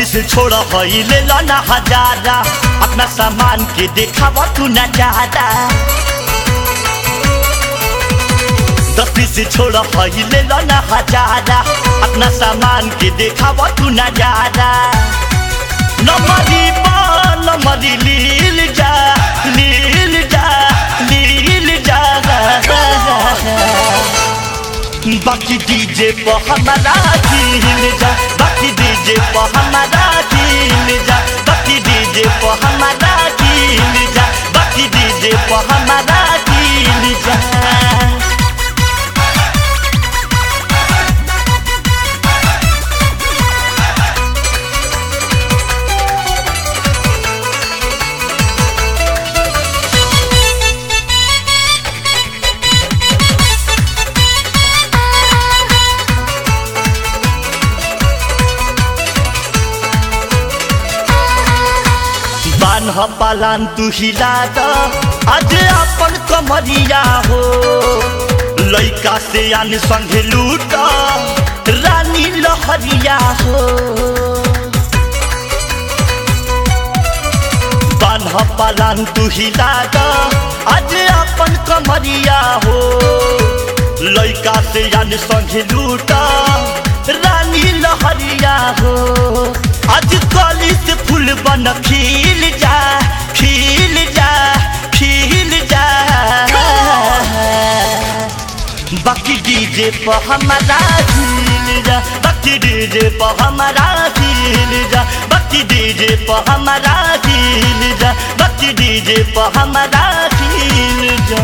से छोड़ा ले लो ना हजारा, अपना सामान के देखावा तू नजारा। 10 से छोड़ा ले लो ना हजारा, अपना सामान के देखावा तू नजारा। नमरी नमरी लील जा लील जा लील जा, बाकी डीजे पर हमारा दिल जा, बाकी डीजे पर हमारा दिल जा, बाकी डीजे पर हमारा दिल जा, बाकी डीजे पर हमारा दिल जा। पालान तू हिला द आज अपन कमरिया हो, लइका से आन संगे लूट रानी लहरिया हो। बान्ह पालान तू हिला द आज अपन कमरिया हो, लइका से आन संगे लूट रानी लहरिया हो। आज कली से फूल बन खिल जा खिल जा खिल जा, बाकी डीजे पर हमारा खिल जा, बाकी डीजे पर हमारा खिल जा, बाकी डीजे पर हमारा खिल जा, बाकी डीजे पर हमारा खिल जा।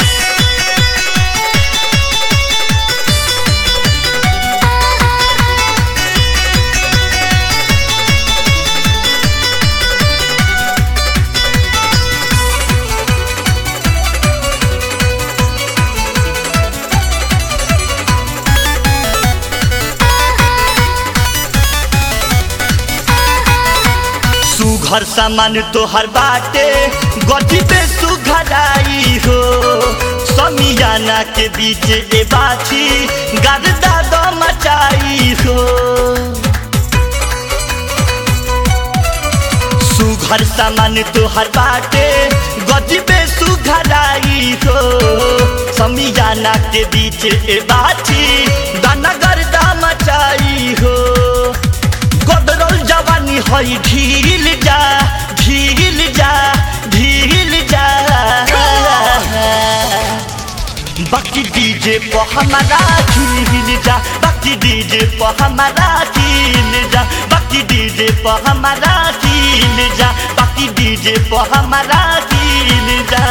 सुघर सामान तोहर बाटे गजबे सुघराई हो, समियाना के बीच ए बाछी गर्दा द मचाई हो। सुघर सामान तोहर बाटे गजबे सुघराई हो, समियाना के बीच ए बाछी दाना गर्दा मचाई हो। गदरल जवानी हई ढील जा ढील जा ढील जा, बाकी डीजे पर हमारा खिल जा, बाकी डीजे पर हमारा खिल जा, बाकी डीजे पर हमारा खिल जा, बाकी डीजे पर हमारा खिल जा।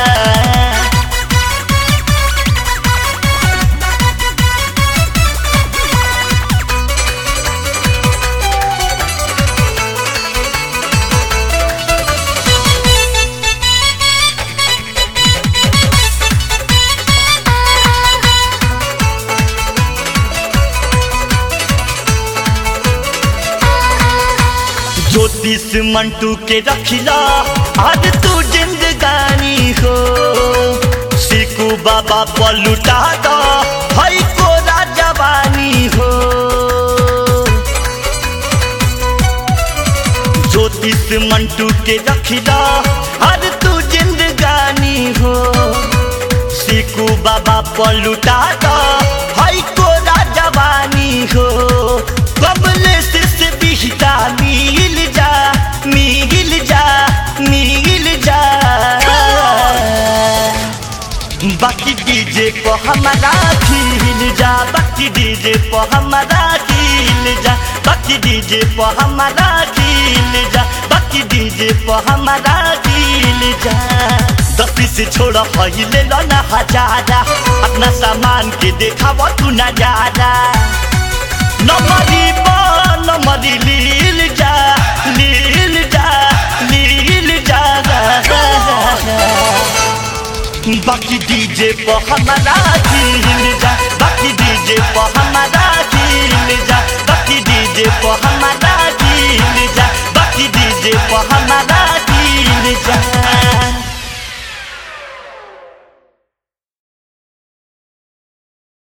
ज्योतिष मंटू के रखिला आज तू जिंदगानी हो, सीकू बाबा पर लुटा दा हई कोरा जवानी हो। ज्योतिष मंटू के रखिला आज तू जिंदगानी हो, सीकू बाबा पर लुटा दा हई कोरा जवानी हो। कमले से बिहता मिल जा मिल जा मिल जा, बाकी डीजे पर हमारा खिल जा, बाकी डीजे पर हमारा खिल जा, बाकी डीजे पर हमारा खिल जा, बाकी डीजे पर हमारा खिल जा। 10 से छोड़ा ले लो ना हजारा, अपना सामान के देखावा तू नजारा। नमरी नमरी लील जा लील जा लील जा, बाकी डीजे पर हमारा खिल जा, बाकी डीजे पर हमारा खिल जा, बाकी डीजे पर हमारा खिल जा, बाकी डीजे पर हमारा खिल जा।